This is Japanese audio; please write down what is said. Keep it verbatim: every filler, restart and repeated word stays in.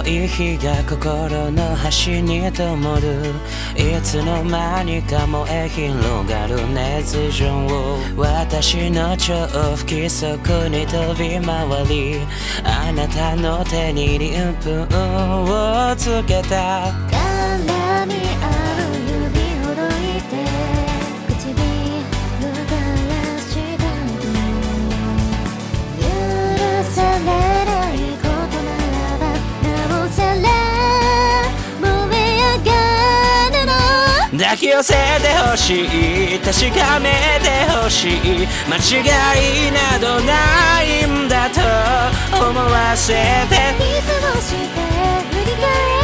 白い火が心の端に灯るいつの間にか燃え広がる熱情私の超不規則に飛び回りあなたの手に鱗粉をつけた絡み合う指ほどいて唇からした許されないことならばなおさら燃え上がるの抱き寄せてほしい確かめてほしい間違いなどないんだと思わせてキスをして振り返